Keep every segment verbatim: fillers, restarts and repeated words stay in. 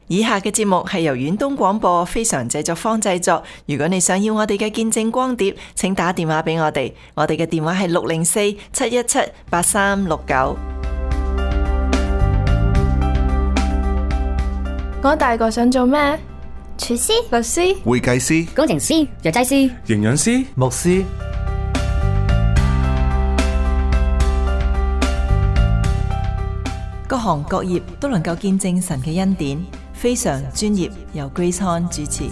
以下嘅節目係由遠東廣播非常製作坊製作。如果你想要我哋嘅見證光碟，請打電話俾我哋，我哋嘅電話係六零四七一七八三六九。 我大個想做咩？ 廚師、 律師、 會計師、 工程師、藥劑師、 營養師、 牧師。 各行各業都能夠見證神嘅恩典，非常專業，由 Grace Han 主持。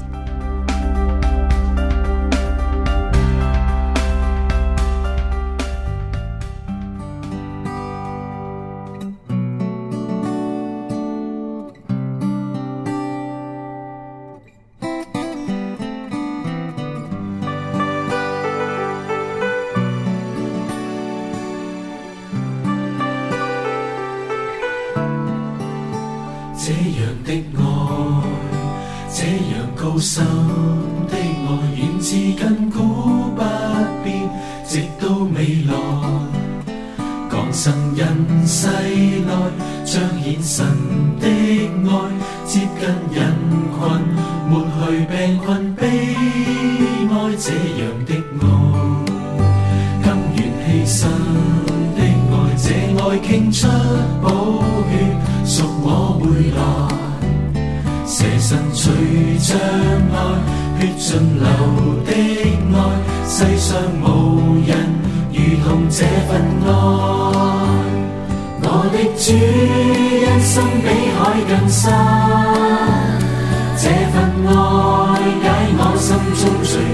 這樣的愛，這樣高深的愛，源自亙古不變，直到未來。降生人世內，彰顯神的愛，接近人群，抹去病困悲哀。這樣的愛，甘願犧牲的愛，這愛傾出寶血，屬我回來，捨身取將愛，血盡流的愛，世上無人如同這份愛。我的主因心比海更深，這份愛解我心中罪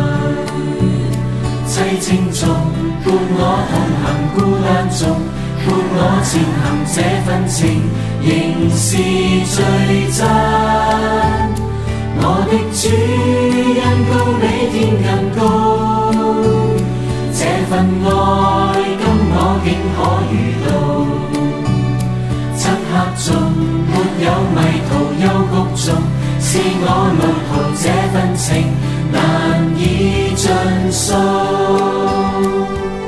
困，凄清中伴我同行孤單中，伴我前行，這份情仍是最真。我的主恩高比天更高，這份愛今我竟可遇到。漆黑中沒有迷途幽谷中，是我路途，這份情難以盡數。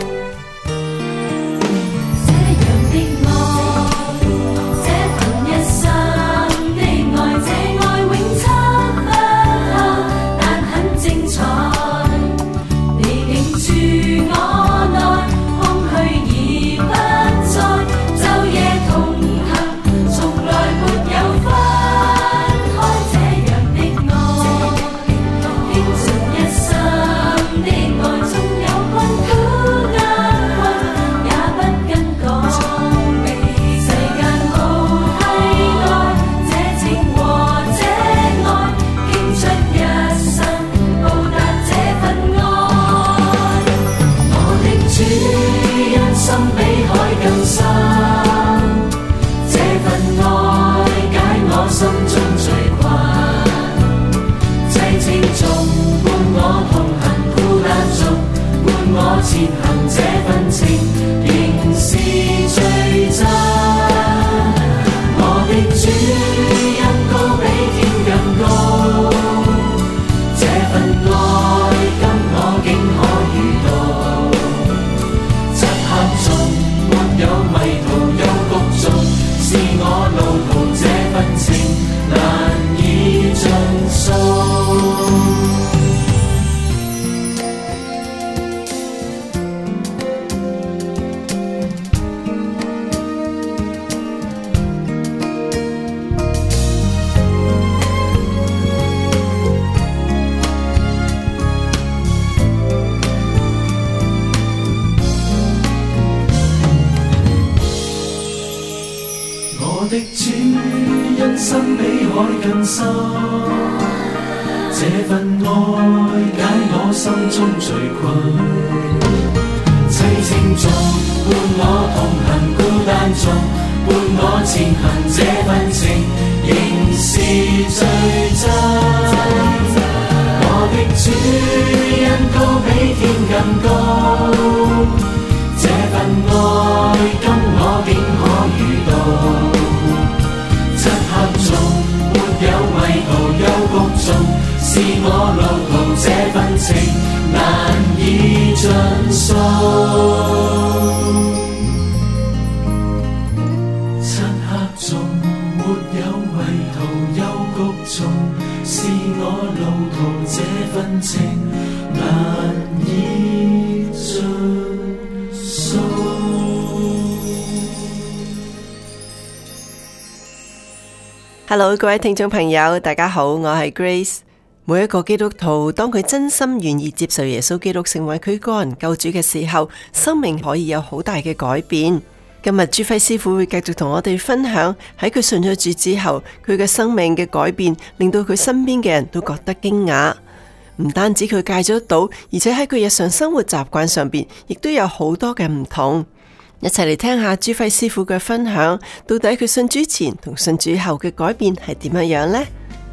前行這份情仍是最真，我的主恩高比天更高，這份愛今我竟可遇到。漆黑中沒有迷途幽谷中，是我路途，這份情難以盡數。我的主因心比海更深，這份愛解我心中罪困，凄清中伴我同行孤單中，伴我前行，這份情仍是最真。我的主因高比天更高，這份愛今我竟可遇到。漆黑中沒有迷途幽谷中，是我路途，這份情難以盡數。漆黑中沒有迷途幽谷中，是我路途這份情難以盡數。 Hello， 各位聽眾朋友，大家好，我係 Grace。每一個基督徒，當佢真心願意接受耶穌基督成為佢個人救主嘅時候，生命可以有好大嘅改變。今日朱輝師傅會繼續同我哋分享喺佢信咗主之後，佢嘅生命嘅改變，令到佢身邊嘅人都覺得驚訝。唔單止佢戒咗賭，而且喺佢日常生活習慣上邊，亦都有好多嘅唔同。一齊嚟聽下朱輝師傅嘅分享，到底佢信主前同信主後嘅改變係點樣樣呢？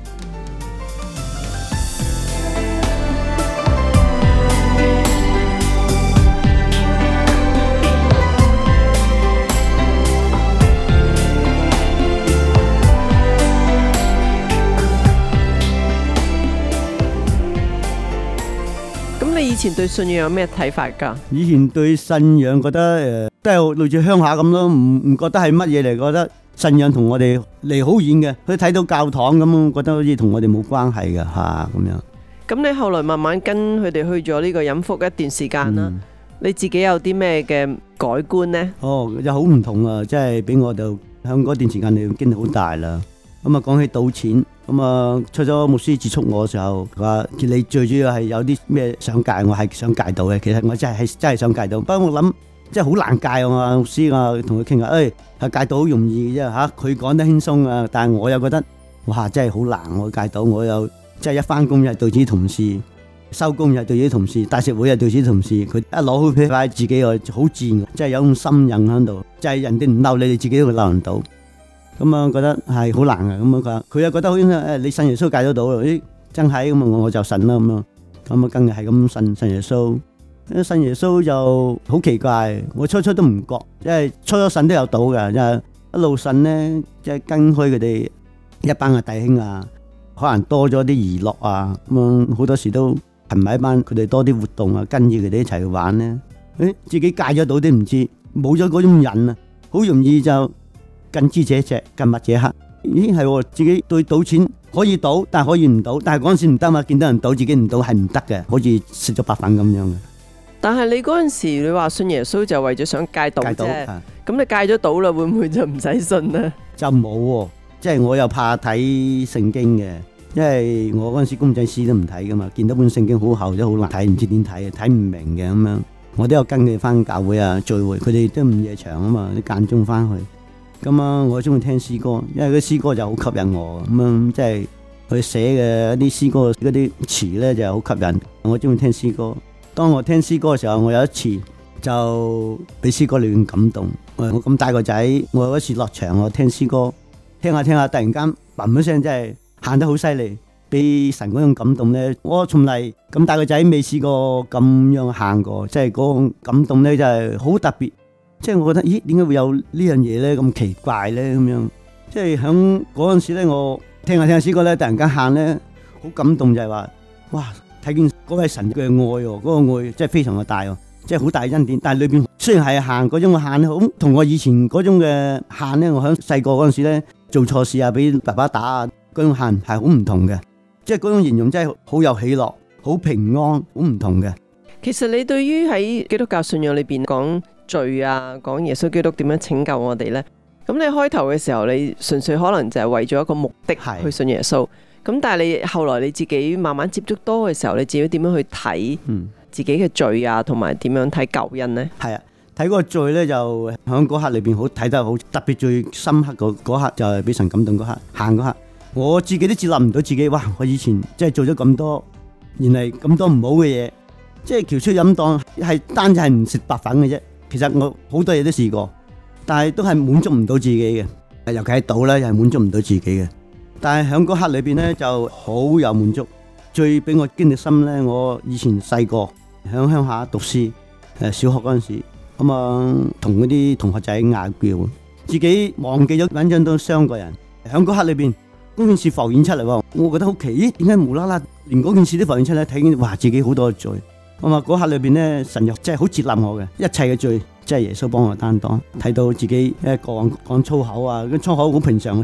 以前對信仰有咩睇法噶？ 以前對信仰覺得誒，都係類似鄉下咁咯，唔唔覺得係乜嘢嚟，覺得信仰同我哋離好遠嘅。佢睇到教堂咁，覺得好似同我哋冇關係嘅吓咁樣。 咁你後來慢慢跟佢哋去咗呢個飲福一段時間啦，嗯、你自己有啲咩嘅改觀呢？ 哦，有好唔同啊！即係俾我就響嗰段時間裏經歷好大啦。咁啊，講起賭錢。咁啊，出咗牧師接觸我嘅時候，話你最主要係有啲咩想戒，我係想戒到嘅。其實我真係係真係想戒到，不過我諗即係好難戒啊嘛。牧師啊，同佢傾下，誒，係戒到好容易嘅啫吓。佢講得輕鬆啊，但係我又覺得，哇，真係好難我戒到。我又即係一翻工又係對自己同事，收工又係對自己同事，大食會又係對自己同事。佢一攞好啤牌，自己又好自然，即係有種心癮喺度，即係人哋唔鬧你，你自己都會鬧人到。咁啊，覺得係好難嘅，咁啊，佢又覺得好誒，你信耶穌戒咗到，咦，真係咁啊，我就信啦咁啊，咁啊，今日係咁信信耶穌，信耶穌就好奇怪，我初初都唔覺，因為初初信都有賭嘅，因為一路信呢，即係跟開佢哋一班嘅弟兄啊，可能多咗啲娛樂啊，咁啊，好多時都係埋一班佢哋多啲活動啊，跟住佢哋一齊去玩呢，誒，自己戒咗賭都唔知，冇咗嗰種癮啊，好容易就。近朱者赤，近墨者黑，已經係自己對賭錢可以賭，但係可以唔賭，但係嗰陣時唔得嘛，見到人賭自己唔賭係唔得嘅，好似食咗白粉咁樣嘅。但係你嗰陣時你話信耶穌就為咗想戒賭啫，咁你戒咗賭啦，會唔會就唔使信呢？就冇，即係我又怕睇聖經嘅，因為我嗰陣時公仔書都唔睇噶嘛，見到本聖經好厚都好難睇，唔知點睇，睇唔明嘅咁樣。我都有跟佢翻教會啊聚會，佢哋都午夜場啊嘛，啲間中翻去。咁啊，我中意聽詩歌，因為嗰詩歌就好吸引我，咁啊，即係佢寫嘅一啲詩歌嗰啲詞咧就好吸引，我中意聽詩歌。當我聽詩歌嘅時候，我有一次就俾詩歌裏面感動。我咁大個仔，我有一次落場我聽詩歌，聽下聽下，突然間嘭一聲，真係喊得好犀利，俾神嗰種感動咧，我從嚟咁大個仔未試過咁樣喊過，即係嗰種感動咧就係好特別。即係我覺得，咦？點解會有呢樣嘢咧？咁奇怪咧？咁樣，即係響嗰陣時咧，我聽下聽下詩歌咧，突然間喊咧，好感動就係話，哇！睇見嗰位神嘅愛喎，嗰個愛即係非常嘅大喎，即係好大恩典。但係裏邊雖然係喊嗰種嘅喊，好同我以前嗰種嘅喊咧，我響細個嗰陣時咧做錯事啊，俾爸爸打啊，嗰種喊係好唔同嘅。即係嗰種形容真係好有喜樂、好平安、好唔同嘅。其實你對於喺基督教信仰裏邊講罪啊，講耶穌基督點樣拯救我哋呢？咁你開頭嘅時候，你純粹可能就係為咗一個目的去信耶穌。咁但係你後來你自己慢慢接觸多嘅時候，你自己點樣去睇自己嘅罪啊，同埋點樣睇救恩呢？係啊，睇嗰個罪呢，就喺嗰刻裏邊好睇得好特別，最深刻嗰嗰刻就係俾神感動嗰刻，行嗰刻，我自己都接納唔到自己。哇！我以前即係做咗咁多，原嚟咁多唔好嘅嘢，即係翹出飲檔，係單就係唔食白粉嘅啫。其實我好多嘢都試過，但係都係滿足唔到自己嘅，尤其係賭咧，又係滿足唔到自己嘅。但係喺嗰刻裏邊咧，就好有滿足。最俾我經歷深咧，我以前細個喺鄉下讀書，誒小學嗰陣時，咁啊同嗰啲同學仔嗌交，自己忘記咗緊張到傷過人。喺嗰刻裏邊，嗰件事浮現出嚟，我覺得好奇，咦？點解無啦啦連嗰件事都浮現出嚟？睇見哇，自己好多罪。咁啊嗰刻裏邊咧，神又真係好接納我嘅，一切嘅罪即係耶穌幫我擔當。睇到自己誒講講粗口啊，咁粗口好平常嘅事，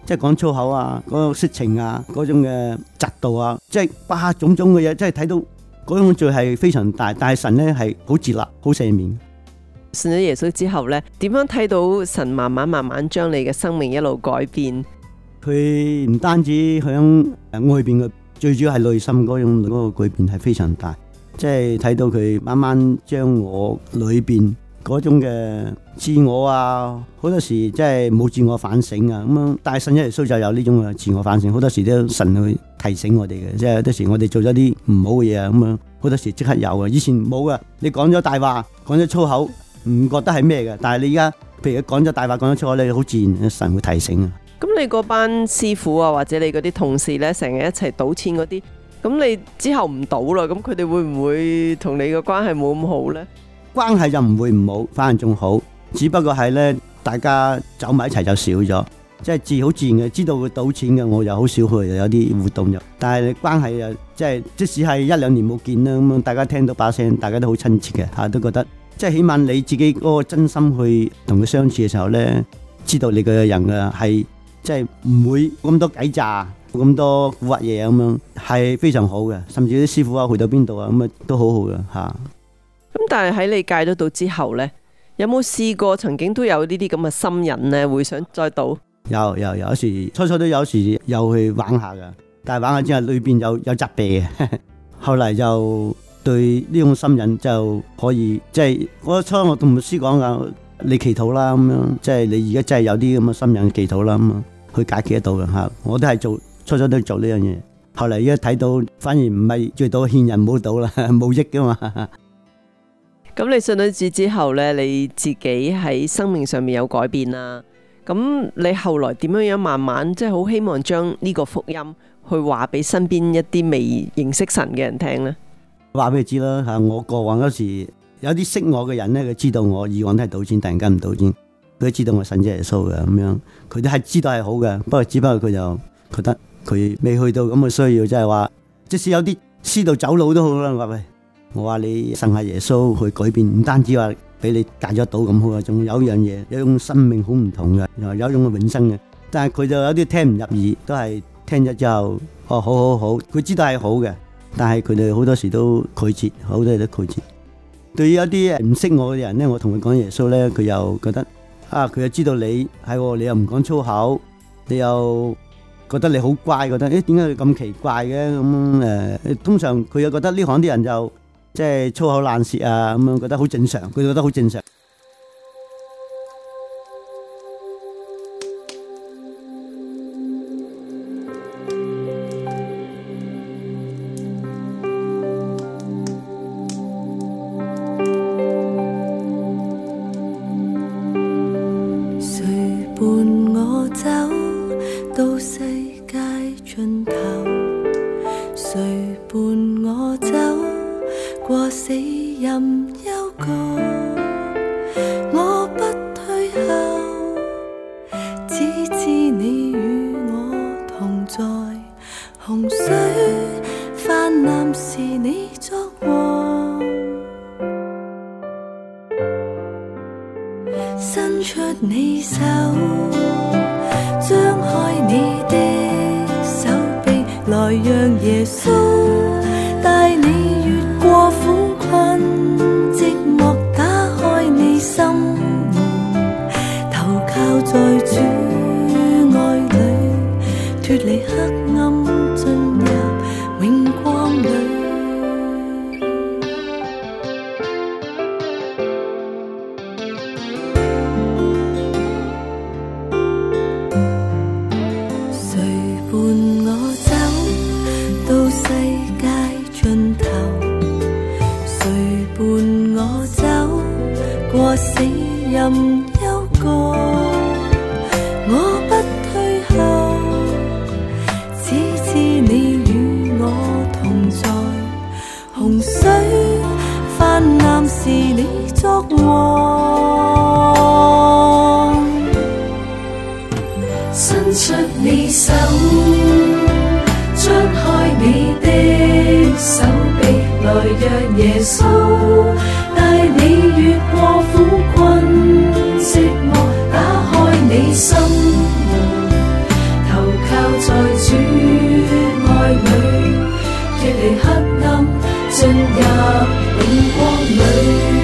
即係講粗口啊，嗰種色情啊，嗰種嘅嫉妒啊，即係哇種種嘅嘢，即係睇到嗰種罪係非常大，但係神咧係好接納、好赦免。 信咗耶穌之後咧，點樣睇到神慢慢慢慢將你嘅生命一路改變？ 佢唔單止響誒外邊嘅，最主要係內心嗰種嗰個改變係非常大，即係睇到佢慢慢將我裏邊嗰種嘅自我啊，好多時即係冇自我反省啊，咁樣但係信咗耶穌就有呢種嘅自我反省，好多時都神去提醒我哋嘅，即係有啲時我哋做咗啲唔好嘅嘢啊，咁樣好多時即刻有嘅，以前冇嘅，你講咗大話，講咗粗口，唔覺得係咩嘅，但係你而家譬如講咗大話，講咗粗口，你好自然神會提醒啊。 咁你嗰班師傅啊，或者你嗰啲同事呢，成日一齊賭錢嗰啲，咁你之後唔賭啦，咁佢哋會唔會同你嘅關係冇咁好呢？ 關係就唔會唔好，反而仲好，只不過係呢，大家走埋一齊就少咗，即係自好自然嘅，知道佢賭錢嘅，我又好少去，有啲活動又，但係關係又即係即使係一兩年冇見啦，咁大家聽到把聲，大家都好親切嘅嚇，都覺得即係起碼你自己嗰個真心去同佢相處嘅時候呢，知道你嘅人啊係。即係唔會咁多計詐，咁多蠱惑嘢咁樣，係非常好嘅。甚至啲師傅啊，去到邊度啊，咁啊都好好嘅吓。 咁但係喺你戒咗賭之後呢，有冇試過曾經都有呢啲咁嘅心癮呢？會想再賭？ 有有有時初初都有時又去玩下噶，但係玩下之後裏邊有有責備嘅，後嚟就對呢種心癮就可以即係我初我同牧師講噶，你祈禱啦咁樣，即係你而家真係有啲咁嘅心癮祈禱啦咁啊。去解決得到嘅吓，我都係做初初都做呢樣嘢，後嚟而家睇到反而唔係最多勸人唔好賭啦，冇益噶嘛。 咁你信咗主之後呢，你自己喺生命上面有改變啦。咁你後來點樣樣慢慢即係好希望將呢個福音去話俾身邊一啲未認識神嘅人聽呢？ 話俾佢知啦吓，我過往嗰時有啲識我嘅人呢，佢知道我以往都係賭錢，突然間唔賭錢。佢都知道我信咗耶穌嘅咁樣，佢都係知道係好嘅，不過只不過佢就覺得佢未去到咁嘅需要，即係話，即使有啲師道走佬都好啦。我話喂，我話你信下耶穌去改變，唔單止話俾你戒咗賭咁好啊，仲有一樣嘢，有一種生命好唔同嘅，有一種永生嘅。但係佢就有啲聽唔入耳，都係聽咗之後，哦，好好好，佢知道係好嘅，但係佢哋好多時都拒絕，好多嘢都拒絕。對於一啲唔識我嘅人咧，我同佢講耶穌咧，佢又覺得。啊！佢又知道你係，你又唔講粗口，你又覺得你好乖，覺得誒點解佢咁奇怪嘅咁誒、呃？通常佢又覺得呢行啲人就即係粗口爛舌啊咁樣，覺得好正常，佢覺得好正常。 伸出你手，張開你的手臂，來讓耶穌帶你越過苦困寂寞，打開你心門，投靠在主愛裡，脫離黑暗進入永光裡。死任幽谷，我不退後，只知你與我同在。洪水泛濫時，你作王。伸出你手，張開你的手臂，來讓耶穌帶你越過苦困寂寞，打開你心門， 愛裏，脫離黑暗，進入永光裏。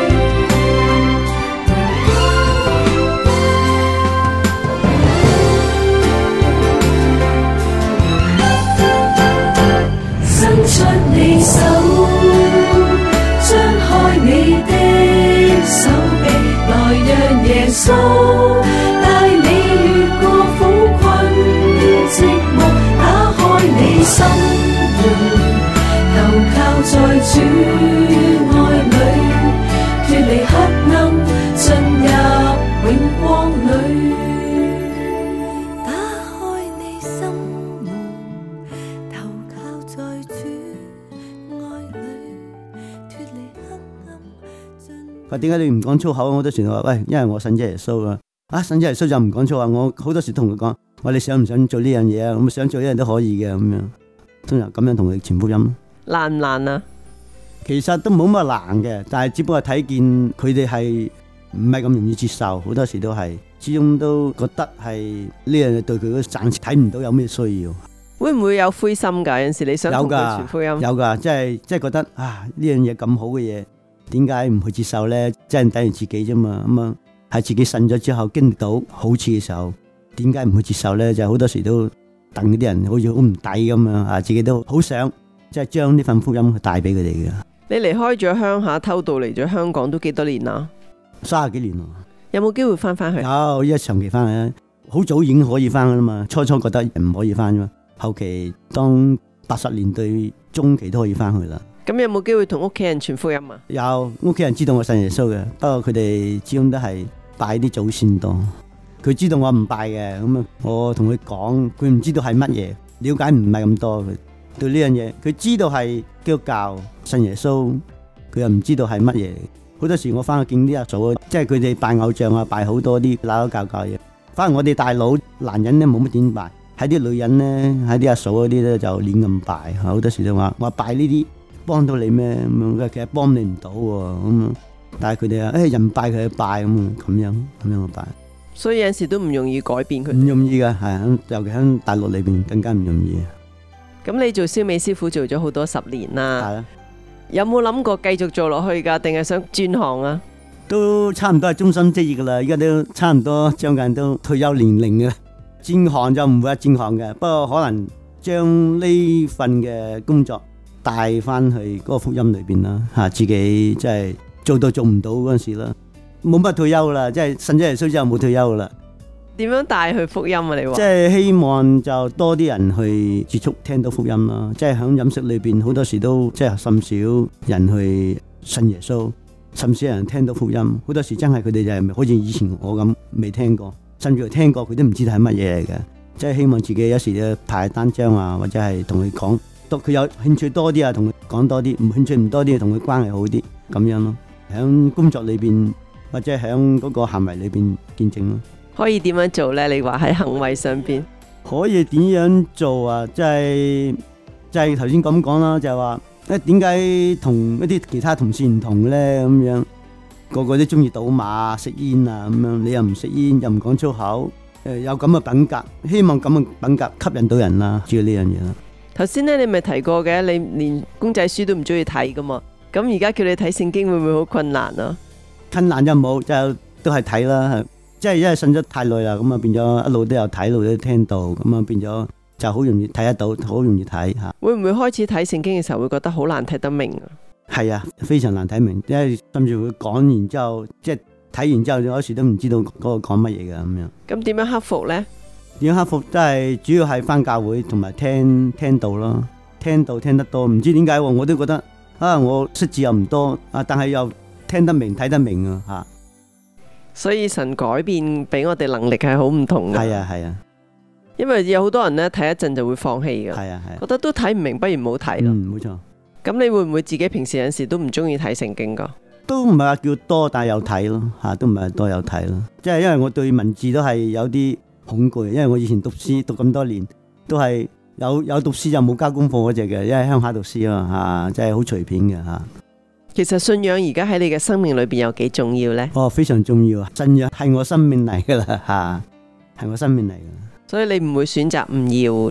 伸出你手，張開你的手臂，來讓耶穌帶你越過苦困寂寞，打開你心門，投靠在主愛裏，脫離黑暗，進入永光裏。打開你心門，投靠在主愛裏，脫離黑暗，進佢點解你唔講粗口？我好多時都話喂，因為我信咗耶穌啊！啊，信咗耶穌就唔講粗口。我好多時同佢講，我你想唔想做呢樣嘢啊？咁想做呢樣都可以嘅咁樣，通常咁樣同佢傳福音。 難唔難啊？ 其實都冇乜難嘅，但係只不過睇見佢哋係唔係咁容易接受，好多時都係始終都覺得係呢樣嘢對佢都暫時睇唔到有咩需要。 會唔會有灰心㗎？有陣時你想同佢有㗎傳福音， 有㗎，即係即係覺得啊呢樣嘢咁好嘅嘢，點解唔去接受咧？即係等於自己啫嘛。咁啊喺自己信咗之後經歷到好處嘅時候，點解唔去接受咧？就好多時都戥啲人好似好唔抵咁樣啊，自己都好想即係將呢份福音去帶俾佢哋嘅。 你離開咗鄉下偷渡嚟咗香港都幾多年啦？ 三十幾年咯。 有冇機會翻返去？ 有，依家長期翻去咧，好早已經可以翻噶啦嘛。初初覺得唔可以翻啫嘛，後期當八十年代中期都可以翻去啦。 咁有冇機會同屋企人傳福音啊？ 有，屋企人知道我信耶穌嘅，不過佢哋始終都係拜啲祖先多。佢知道我唔拜嘅，咁啊，我同佢講，佢唔知道係乜嘢，了解唔係咁多。佢對呢樣嘢，佢知道係基督教信耶穌，佢又唔知道係乜嘢。好多時我翻去見啲阿嫂，即係佢哋拜偶像啊，拜好多啲鬧鬧教教嘢。反而我哋大佬男人咧冇乜點拜，喺啲女人咧，喺啲阿嫂嗰啲咧就亂咁拜。好多時都話我拜呢啲幫到你咩咁樣，其實幫你唔到咁啊。但係佢哋啊，誒人拜佢去拜咁咁樣咁樣去拜。 所以有陣時都唔容易改變佢。 唔容易噶，係尤其喺大陸裏邊更加唔容易。 咁你做燒味師傅做咗好多十年啦， 係啦， 有冇諗過繼續做落去㗎？定係想轉行啊？ 都差唔多係終身職業噶啦，而家都差唔多將近都退休年齡噶啦。轉行就唔會係轉行嘅，不過可能將呢份嘅工作帶翻去嗰個福音裏邊啦，吓自己即係做到做唔到嗰陣時啦，冇乜退休啦，即係信咗耶穌之後冇退休噶啦。 點樣帶去福音啊？你話即係希望就多啲人去接觸聽到福音啦，即係喺飲食裏邊好多時都即係甚少人去信耶穌，甚少人聽到福音，好多時真係佢哋就係好似以前我咁未聽過，甚至乎聽過佢都唔知道係乜嘢嚟嘅。即係希望自己有時咧派單張啊，或者係同佢講，到佢有興趣多啲啊，同佢講多啲；唔興趣唔多啲，同佢關係好啲，咁樣咯。喺工作裏邊或者喺嗰個行為裏邊見證咯。 可以點樣做呢？你話喺行為上邊可以點樣做啊？即係即係頭先咁講啦，就係話誒點解同一啲其他同事唔同咧？咁樣個個都中意賭馬、食煙啊咁樣，你又唔食煙，又唔講粗口，誒有咁嘅品格，希望咁嘅品格吸引到人啦，主要呢樣嘢啦。 頭先咧，你咪提過嘅，你連公仔書都唔中意睇噶嘛？咁而家叫你睇聖經，會唔會好困難啊？ 困難就冇，就都係睇啦。即係因為信咗太耐啦，咁啊變咗一路都有睇，一路都聽到，咁啊變咗就好容易睇得到，好容易睇吓。 會唔會開始睇聖經嘅時候會覺得好難睇得明啊？ 係啊，非常難睇明，因為甚至會講完之後，即係睇完之後，有時都唔知道嗰個講乜嘢㗎咁樣。 咁點樣克服呢？ 點樣克服都係主要係返教會同埋聽聽道咯，聽道聽得多，唔知點解我都覺得啊，我識字又唔多啊，但係又聽得明睇得明啊吓。 所以神改變俾我哋能力係好唔同嘅。 係啊係啊， 因為有好多人咧睇一陣就會放棄嘅。 係啊係啊， 覺得都睇唔明，不如唔好睇咯。 嗯，冇錯。 咁你會唔會自己平時有陣時都唔中意睇聖經噶？ 都唔係話叫多，但係有睇咯吓，都唔係多有睇咯。即係因為我對文字都係有啲恐懼，因為我以前讀書讀咁多年，都係有有讀書就冇交功課嗰隻嘅，因為鄉下讀書啊嘛吓，即係好隨便嘅吓。 其實信仰而家喺你嘅生命裏邊有幾重要呢？ 哦，非常重要啊！信仰係我生命嚟噶啦吓，係我生命嚟噶。 所以你唔會選擇唔要。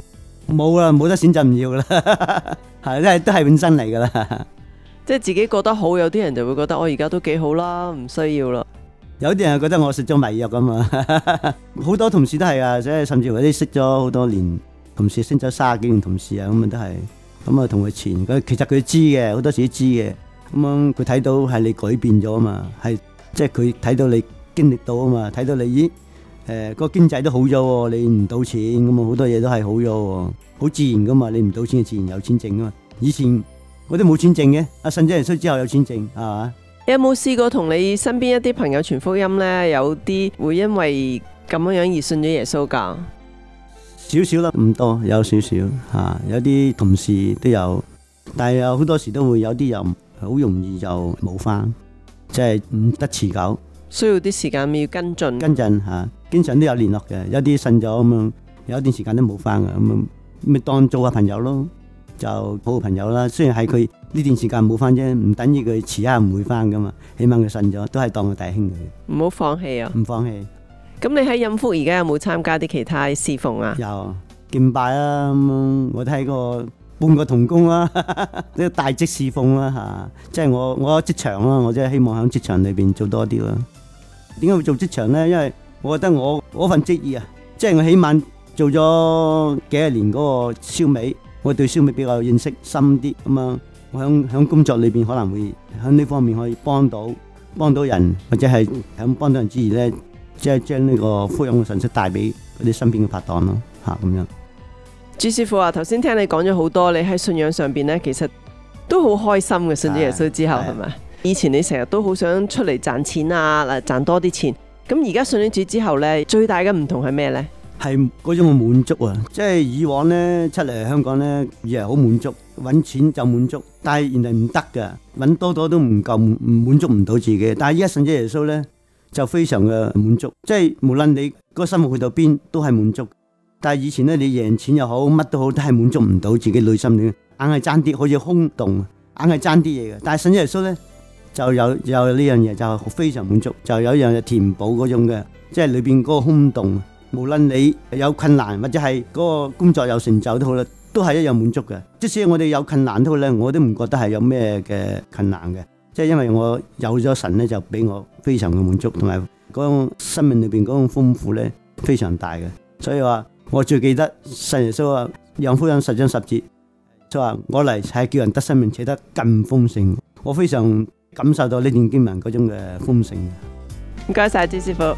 冇啦，冇得選擇唔要噶啦，係都係都係本身嚟噶啦。 即係自己覺得好，有啲人就會覺得我而家都幾好啦，唔需要啦。 有啲人覺得我食咗迷藥咁啊，好多同事都係啊，即係甚至乎啲識咗好多年同事，識咗三十幾年同事啊，咁啊都係咁啊同佢纏。佢其實佢知嘅，好多時都知嘅。咁樣佢睇到係你改變咗啊嘛，係即係佢睇到你經歷到啊嘛，睇到你咦誒個經濟都好咗喎，你唔賭錢咁啊，好多嘢都係好咗喎，好自然噶嘛，你唔賭錢就自然有錢剩啊嘛。以前我都冇錢剩嘅，阿信咗耶穌之後有錢剩，係嘛？ 你有冇試過同你身邊一啲朋友傳福音呢？有啲會因為咁樣樣而信咗耶穌噶？ 少少啦，唔多，有少少吓，有啲同事都有，但係有好多時都會有啲又好容易就冇翻，即係唔得持久， 需要啲時間要跟進。 跟進吓，經常都有聯絡嘅，有啲信咗咁樣，有一段時間都冇翻嘅，咁咪當做下朋友咯。就好好朋友啦，雖然係佢呢段時間冇翻啫，唔等於佢遲下唔會翻噶嘛，起碼佢信咗，都係當佢弟兄嘅。 唔好放棄啊！ 唔放棄。 咁你喺蔭福而家有冇參加啲其他侍奉啊？ 有敬拜啦，咁我都係個半個同工啦，呢個大職侍奉啦吓，即係我我職場啦，我真係希望喺職場裏邊做多啲啦。點解會做職場咧？因為我覺得我我份職業啊，即係我起碼做咗幾十年嗰個燒味。我對燒味比較認識深啲，咁啊，我響響工作裏邊可能會響呢方面可以幫到幫到人，或者係響幫到人之餘咧，即係將呢個福音嘅信息帶俾嗰啲身邊嘅拍檔咯，吓咁樣。 朱師傅啊，頭先聽你講咗好多，你喺信仰上邊咧，其實都好開心嘅，信咗耶穌之後係咪？以前你成日都好想出嚟賺錢啊，嗱賺多啲錢，咁而家信咗主之後咧，最大嘅唔同係咩咧？ 係嗰種嘅滿足啊！即係以往咧出嚟香港咧，以為好滿足，搵錢就滿足，但係原來唔得㗎，搵多多都唔夠，唔滿足唔到自己。但係依家信咗耶穌咧，就非常嘅滿足，即係無論你個生活去到邊都係滿足。但係以前咧，你贏錢又好，乜都好，都係滿足唔到自己內心裏，硬係爭啲，好似空洞，硬係爭啲嘢嘅。但係信咗耶穌咧，就有有呢樣嘢就非常滿足，就有一樣嘢填補嗰種嘅，即係裏邊嗰個空洞。無論你有困難或者係嗰個工作有成就都好啦，都係一樣滿足嘅。即使我哋有困難都好咧，我都唔覺得係有咩嘅困難嘅。即係因為我有咗神咧，就俾我非常嘅滿足，同埋嗰種生命裏邊嗰種豐富咧非常大嘅。所以話我最記得神耶穌話，約翰福音十章十節，就話我嚟係叫人得生命，且得更豐盛。我非常感受到呢段經文嗰種嘅豐盛。 唔該晒朱師傅。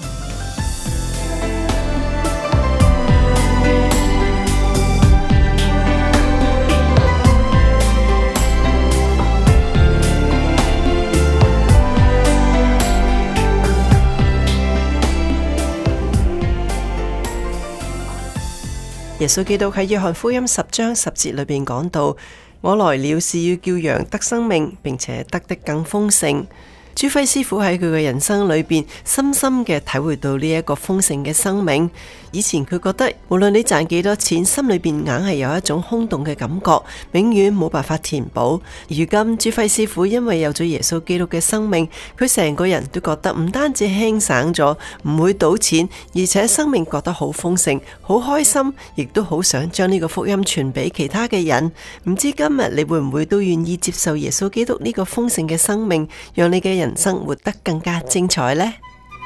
耶穌基督喺約翰福音十章十節裏邊講到：我來了是要叫羊得生命，並且得的更豐盛。朱輝師傅喺佢嘅人生裏邊，深深嘅體會到呢一個豐盛嘅生命。以前佢覺得無論你賺幾多錢，心裏邊硬係有一種空洞嘅感覺，永遠冇辦法填補。如今朱輝師傅因為有咗耶穌基督嘅生命，佢成個人都覺得唔單止輕省咗，唔會賭錢，而且生命覺得好豐盛、好開心，亦都好想將呢個福音傳俾其他嘅人。唔知今日你會唔會都願意接受耶穌基督呢個豐盛嘅生命，讓你嘅人生活得更加精彩呢？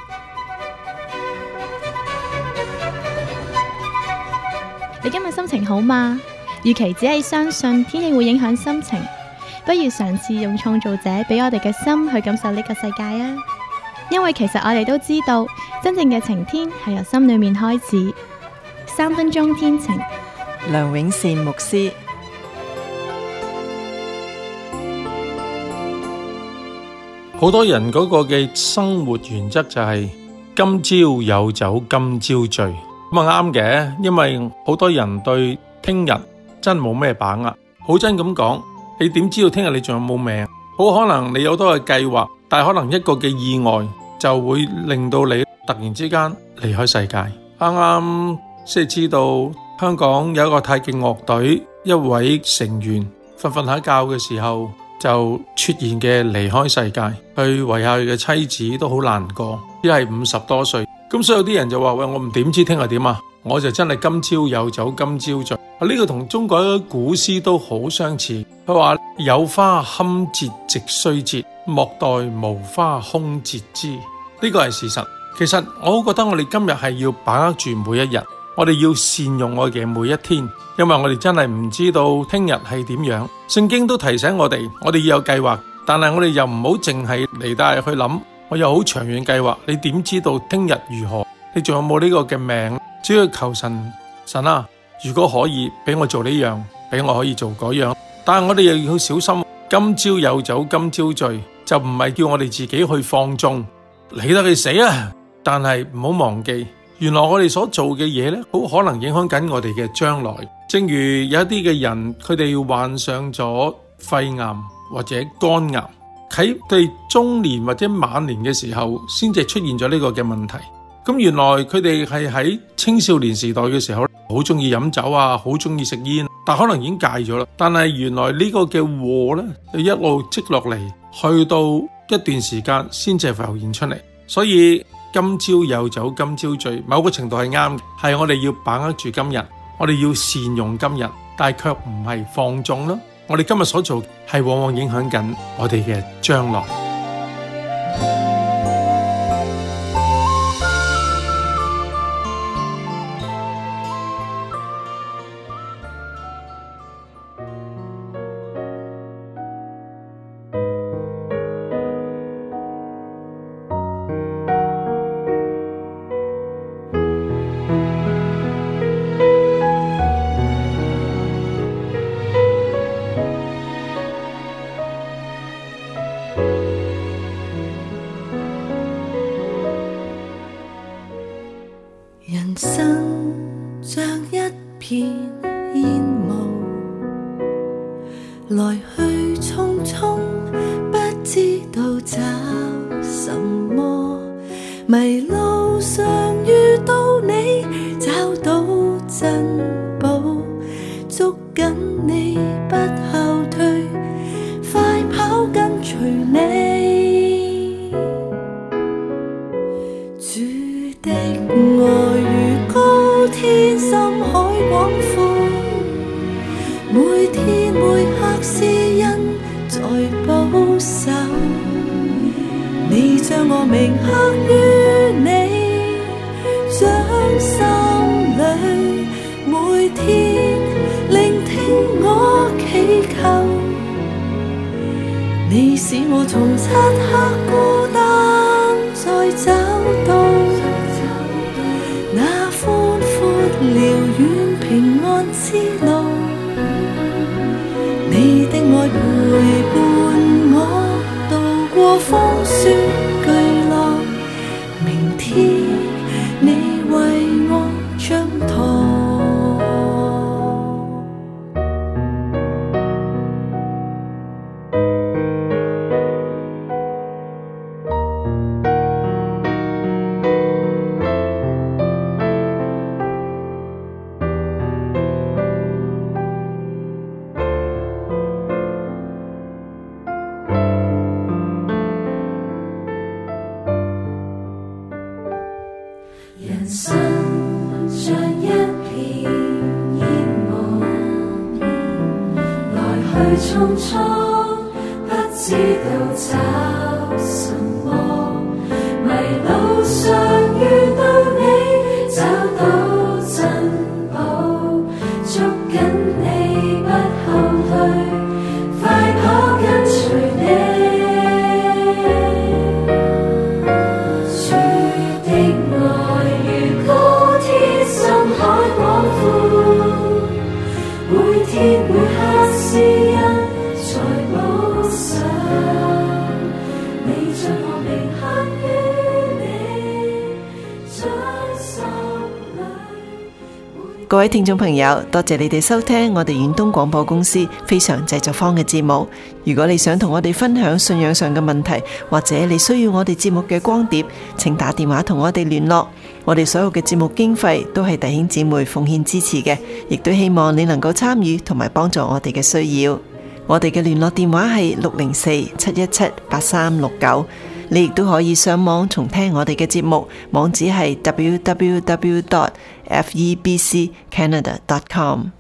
你今日心情好嗎？與其只係相信天氣會影響心情，不如嘗試用創造者俾我哋嘅心去感受呢個世界啊！因為其實我哋都知道，真正嘅晴天係由心裏面開始。三分鐘天晴， 梁永善牧師。 好多人嗰個嘅生活原則就係今朝有酒今朝醉。咁啊啱嘅，因為好多人對聽日真冇咩把握。好真咁講，你點知道聽日你仲有冇命？好可能你有多嘅計劃，但係可能一個嘅意外就會令到你突然之間離開世界。啱啱先知道香港有一個太極樂隊一位成員瞓瞓下覺嘅時候就出現嘅離開世界，佢遺下佢嘅妻子都好難過，只係五十多歲。咁所以有啲人就話：喂，我唔點知聽日點啊？ 我就真係今朝有酒今朝醉。呢個同中國嘅古詩都好相似。佢話有花堪折直須折，莫待無花空折枝。呢個係事實。其實我覺得我哋今日係要把握住每一日，我哋要善用我嘅每一天，因為我哋真係唔知道聽日係點樣。聖經都提醒我哋，我哋要有計劃，但係我哋又唔好淨係嚟帶去諗，我有好長遠計劃。你點知道聽日如何？你仲有冇呢個嘅命？只要求神，神啊，如果可以俾我做呢樣，俾我可以做嗰樣。但係我哋又要小心，今朝有酒今朝醉，就唔係叫我哋自己去放縱，理得佢死啊！但係唔好忘記，原來我哋所做嘅嘢呢，好可能影響緊我哋嘅將來。正如有一啲嘅人，佢哋患上咗肺癌或者肝癌，喺佢哋中年或者晚年嘅時候，先至出現咗呢個嘅問題。咁原來佢哋係喺青少年時代嘅時候，好中意飲酒啊，好中意食煙，但可能已經戒咗啦。但係原來呢個嘅禍呢，就一路積落嚟，去到一段時間先至浮現出嚟。所以今朝有酒今朝醉，某個程度係啱，係我哋要把握住今日，我哋要善用今日，但係卻唔係放縱咯。我哋今日所做係往往影響緊我哋嘅將來。 人生像一片煙霧，來去匆匆，不知道找什麼。迷路上遇到你，找到珍寶，捉緊你不後退，快跑跟隨你。主的愛如高天深海廣闊，每天每刻是恩在保守。你將我銘刻於你掌心裏，每天聆聽我祈求。你使我從漆黑孤單再找到那寬闊遼遠平安之路。你的愛陪伴我渡過風雪巨浪，明天你為我掌舵。 人生像一片煙霧，來去匆匆，不知道找什麼。迷路上遇到你，找到珍寶，捉緊你不後退，快跑跟隨你。每刻是恩在保守，你將我銘刻於你掌心裏。 各位聽眾朋友，多謝你哋收聽我哋遠東廣播公司非常製作坊嘅節目。如果你想同我哋分享信仰上嘅問題，或者你需要我哋節目嘅光碟，請打電話同我哋聯絡。我哋所有嘅節目經費都係弟兄姊妹奉獻支持嘅，亦都希望你能夠參與同埋幫助我哋嘅需要。我哋嘅聯絡電話係六零四七一七八三六九， 你亦都可以上網重聽我哋嘅節目，網址係 w w w dot f e b c canada dot com。